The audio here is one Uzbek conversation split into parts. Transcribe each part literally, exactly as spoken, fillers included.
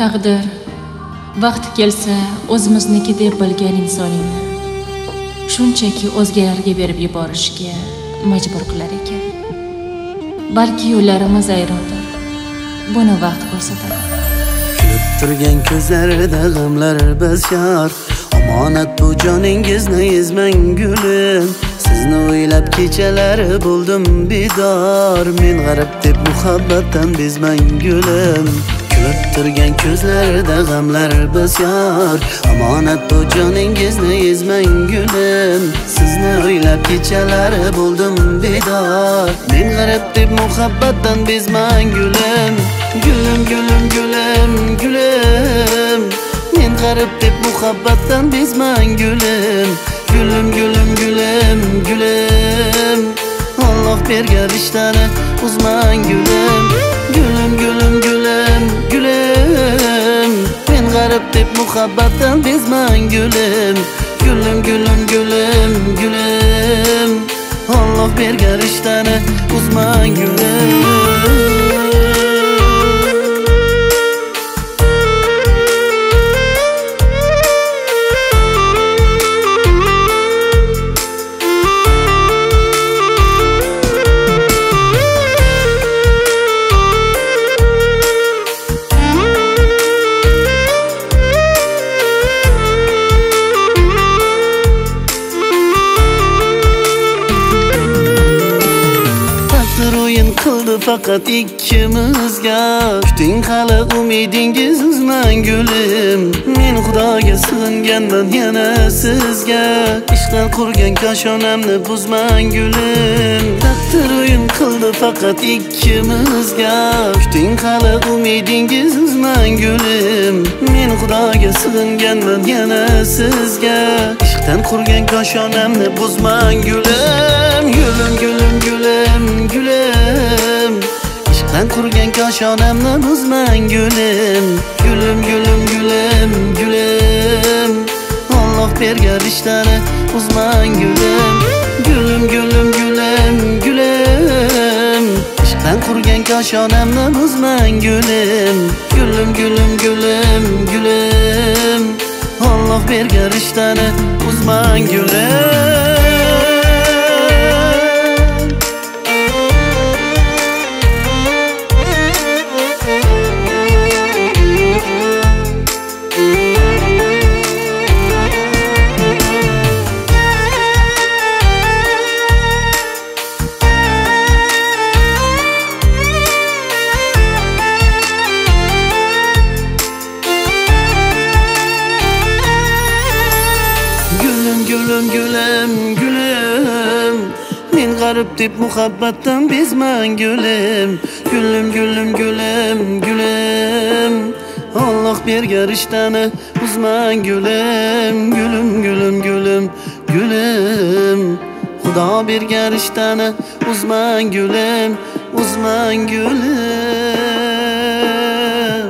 taqdir vaqti kelsa o'zimizniki deb bilgan insoningni shunchaki o'zgalarga berib yuborishga majbur qilar ekan. Balki yo'llarimiz ayrodir, buni vaqt ko'rsatadi. Kulib turgan ko'zlarida g'amlar bashar, omonat bu joningizni ezmang gulim. Sizni o'ylab kechalari bo'ldim bedor, men g'arib deb muhabbatdan bezmang gulim. Kulib turgan ko'zlarida g'amlar bashar, omonat bu joningizni ezmang gulim. Sizni o'ylab kechalari bo'ldim bedor, men g'arib deb muhabbatdan bezmang gulim. Gulim gulim gulim gulim, men g'arib deb muhabbatdan bezmang gulim. Gulim gulim gulim gulim, Alloh bergan rishtani uzmang gulim. Gulim gulim gulim gulim, men g'arib deb muhabbatdan bezmang gulim. Gulim gulim gulim gulim, Alloh bergan rishtani uzmang gulim. Qildi faqat ikkimizga, kuting hali umidingiz uzmang gulim. Men Xudoga sig'inganman yana sizga, ishqdan qurgan koshonamni buzmang gulim. Taqdir o'yin qildi faqat ikkimizga, kuting hali umidingiz uzmang gulim. Men Xudoga sig'inganman yana sizga, ishqdan qurgan koshonamni buzmang gulim. Gulim gulim gulim gulim, ishqdan qurgan koshonamni buzmang gulim. Gulim gulim gulim gulim, Alloh bergan rishtani uzmang gulim. Gulim gulim gulim gulim, ishqdan qurgan koshonamni buzmang gulim. Gulim gulim gulim gulim, Alloh bergan rishtani uzmang gulim. Gulim gulim gulim, men g'arib deb muhabbatdan bezmang gulim. Gulim gulim gulim gulim, Alloh bergan rishtani uzmang gulim. Gulim gulim gulim gulim, Xudo bergan rishtani uzmang gulim. Uzmang gulim.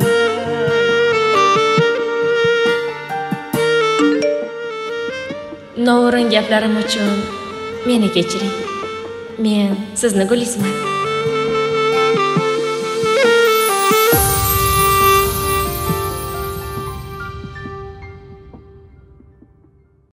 Noo'rin gaplarim uchun meni kechiring. Men sizni Gulisman.